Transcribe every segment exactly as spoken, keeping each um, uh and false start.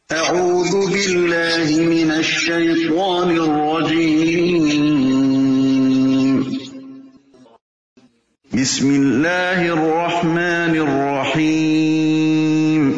أعوذ بالله من الشيطان الرجيم. بسم الله الرحمن الرحيم.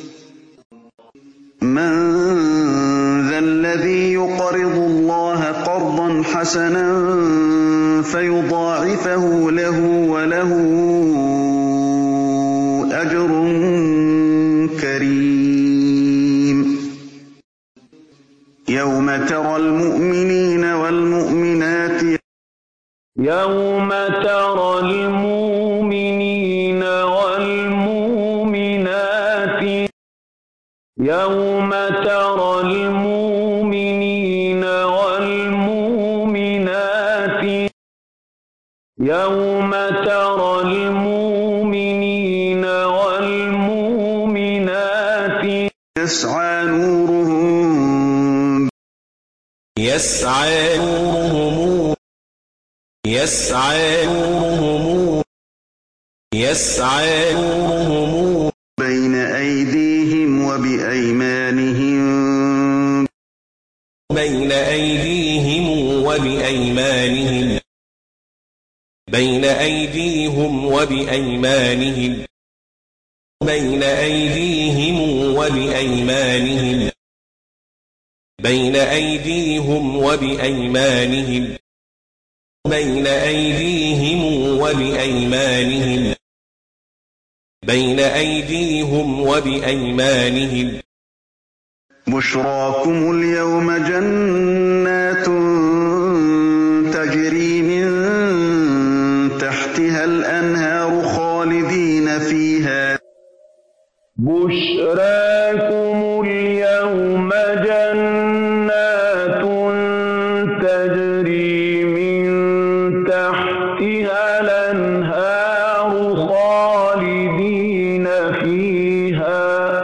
من ذا الذي يقرض الله قرضا حسنا فيضاعفه له وله أجر كريم. يوم ترى المؤمنين والمؤمنات يوم ترى المؤمنين والمؤمنات يوم ترى المؤمنين والمؤمنات يوم ترى المؤمنين والمؤمنات يسعى نورهم يسعى نورهم يسعى نورهم يسعى نورهم بين أيديهم وبأيمانهم بين أيديهم وبأيمانهم بين أيديهم وبأيمانهم بين أيديهم وبأيمانهم بين أيديهم وبأيمانهم بين أيديهم وبأيمانهم بين أيديهم وبأيمانهم بشراكم اليوم جنات تجري من تحتها الأنهار خالدين فيها بشراكم اليوم جنات تجري من تحتها الأنهار خالدين فيها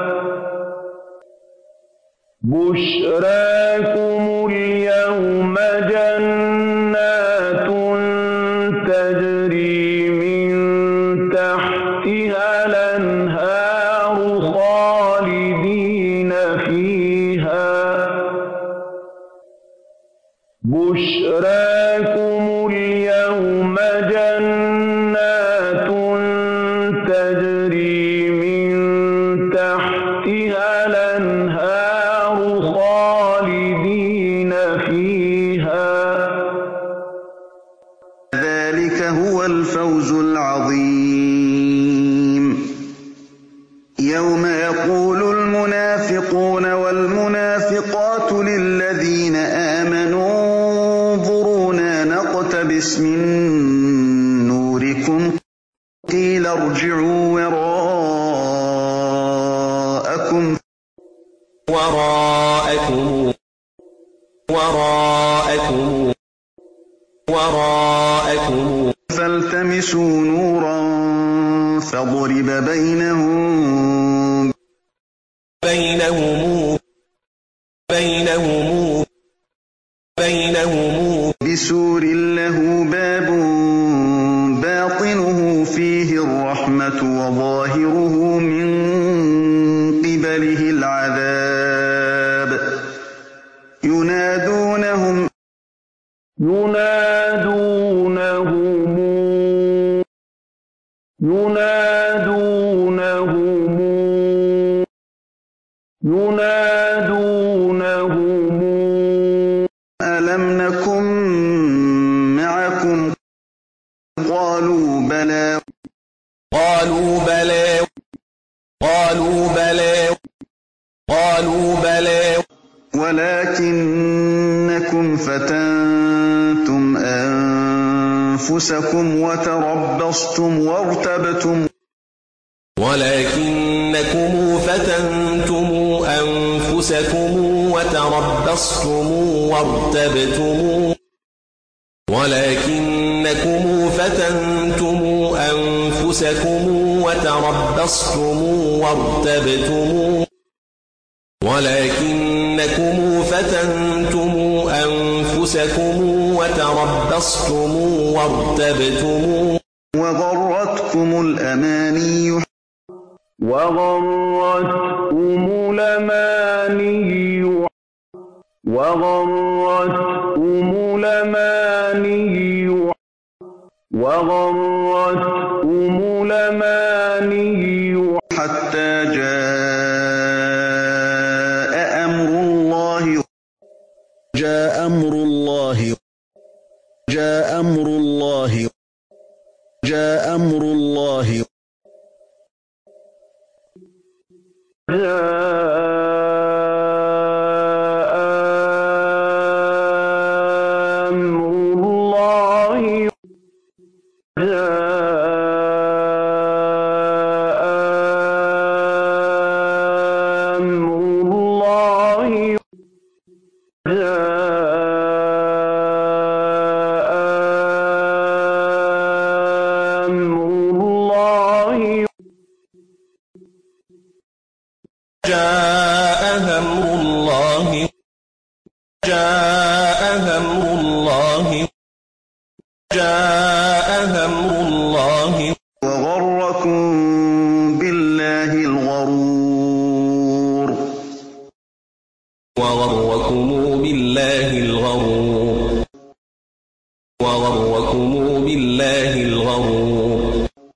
بشراكم اليوم جنات تجري من تحتها الأنهار خالدين فيها بشراكم اليوم جنات تجري من تحتها الأنهار خالدين فيها ذلك هو الفوز العظيم. يوم يقول المنافقون والمنافقات للذين آمنوا انظرونا نقتبس من نوركم قيل ارجعوا وراءكم وراءكم وراءكم وراءكم فالتمسوا نورا فضرب بينهم بينهم بينهم بينهم بسور له باب باطنه فيه الرحمة وظاهره من قبله العذاب ينادونهم ينادونهم ينادونهم ينادونهم ألم نكن معكم قالوا بلى قالوا بلى قالوا بلى قالوا بلى ولكنكم فتنتم أنفسكم وتربصتم وارتبتم ولكنكم فتنتم أنفسكم وتربصتم وارتبتم ولكنكم فتنتم أنفسكم وتربصتم وارتبتم ولكنكم فتنتم أنفسكم وتربصتم وارتبتم وغرتكم الأماني وغرتهم الأماني وغرتهم الأماني وغرتهم الأماني حتى جاء أمر الله جاء أمر الله جاء أمر الله جاء أمر الله جاء أمر الله جاء أمر الله جاء أمر الله وغركم بالله الغرور وغركم بالله الغرور وغركم بالله الغرور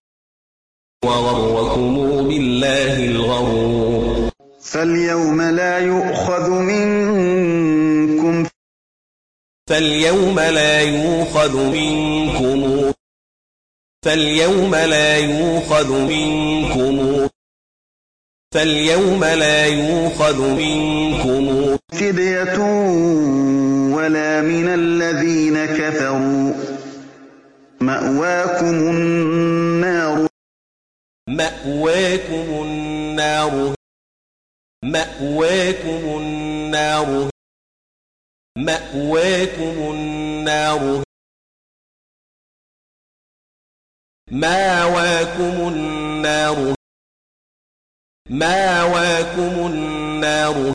وغركم بالله الغرور فاليوم لا يؤخذ منكم فاليوم لا يؤخذ منكم فاليوم لا يؤخذ منكم فاليوم لا يؤخذ منكم فدية ولا من الذين كفروا مأواكم النار مأواكم النار مأواكم النار مأواكم النار ماواكم النار ماواكم النار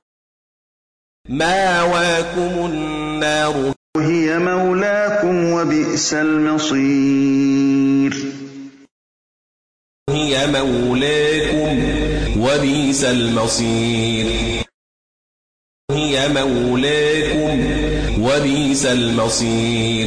ماواكم النار هي مولاكم وبئس المصير هي مولاكم وبئس المصير هي مولاكم وبئس المصير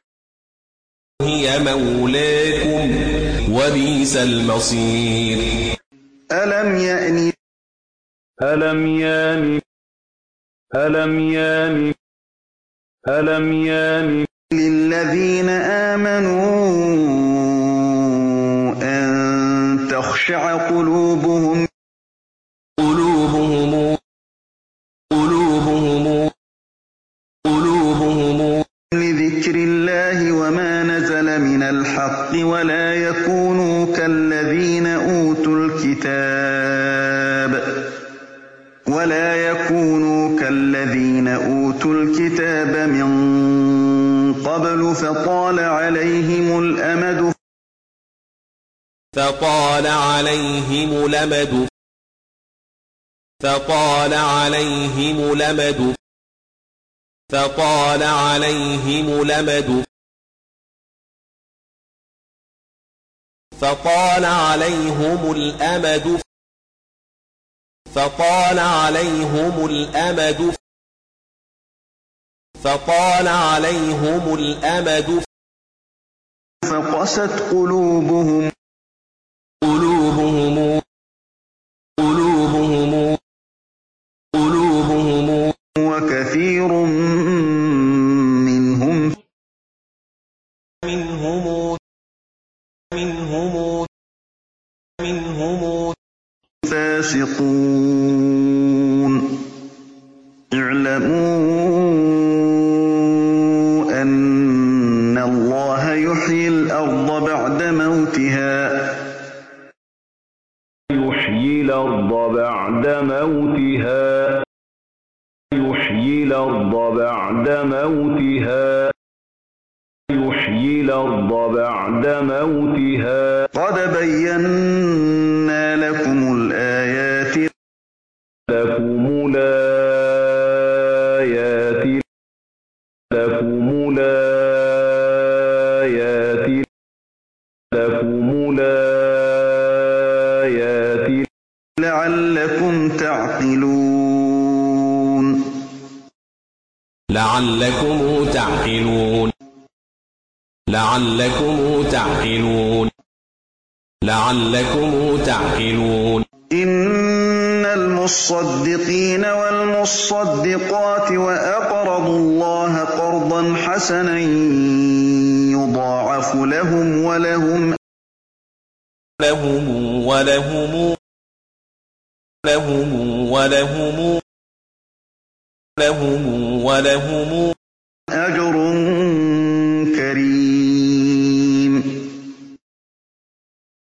هي مولاكم وبئس المصير ألم يأن ألم يان ألم يان ألم يان للذين آمنوا أن تخشع قلوبهم قلوبهم قلوبهم قلوبهم لذكر الله وما نزل من الحق ولا يكونوا كالذين أوتوا الكتاب ولا يكونوا كالذين أوتوا الكتاب من قبل فطال عليهم الأمد فطال عليهم الأمد فطال عليهم الأمد فطال عليهم الأمد فطال عليهم الأمد فطال عليهم الأمد فطال عليهم الأمد فقست قلوبهم قلوبهم قلوبهم قلوبهم وكثير منهم منهم منهم منهم فاسقون اعلموا أن الله يحيي الأرض بعد موتها يحيي الأرض بعد موتها يحيي الأرض بعد موتها يحيي الأرض بعد موتها قد بينا لكم الآيات لكم الآيات لكم الآيات لكم الآيات تعقلون لعلكم تعقلون لعلكم تعقلون لعلكم تعقلون إن المصدقين والمصدقات وأقرضوا الله قرضا حسنا يضاعف لهم ولهم لهم ولهم لهم ولهم لهم ولهم أجر